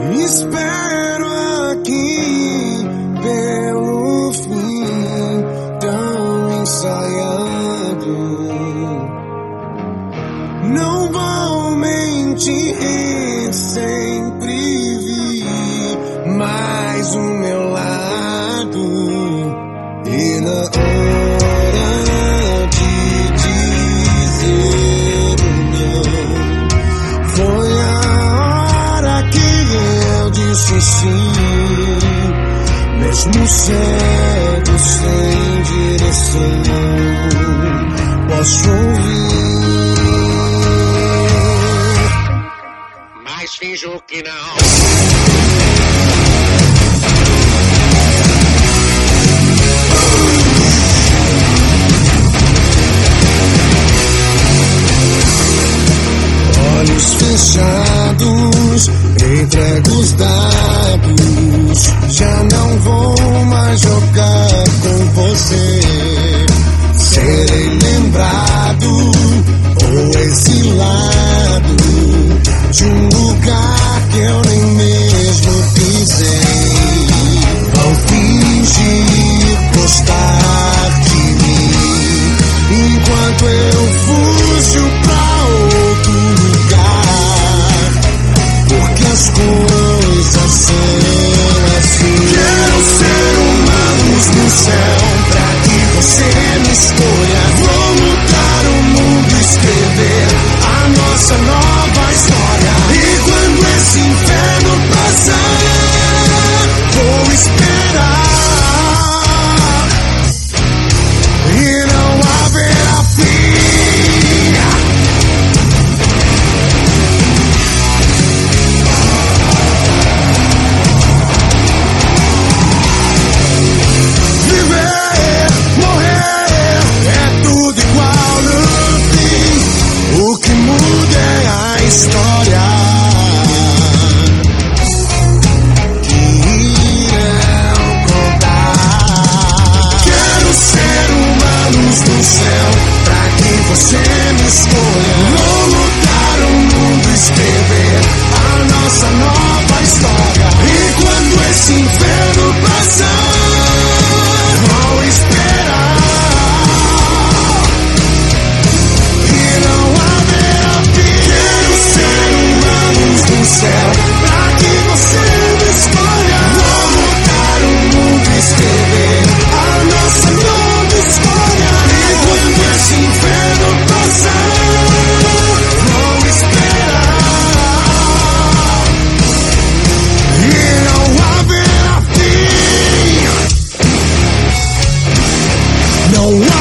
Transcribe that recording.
Espero aqui pelo fim tão ensaiado. Não vou mentir, sempre vi mais o meu lado. E na hora de dizer não, foi a hora que eu disse sim. Mesmo cego, sem direção, posso ouvir, mas finjo que não. Olhos fechados, entrego os dados. Já não vou mais jogar com você. Serei lembrado ou exilado de um lugar que eu nem mesmo pisei. Vão fingir gostar de mim enquanto eu fujo pra outro lugar, porque as coisas são assim. Quero ser humanos no céu pra que você me escolha. Vou mudar o mundo, escrever a nossa nova história. E quando esse inferno passar, vou esperar e não haverá fim. Viver, morrer, é tudo igual no fim. O que muda é a história que irão contar. Quero ser humanos no céu pra que você me escolha. Vou mudar o mundo, escrever a nossa nova história. E quando esse inferno passar, vou esperar e não haverá fim. Quero ser humanos no céu pra que você me escolha. Vou mudar o mundo, escrever a nossa nova história. E quando esse inferno passar, vou esperar e não haverá fim. Não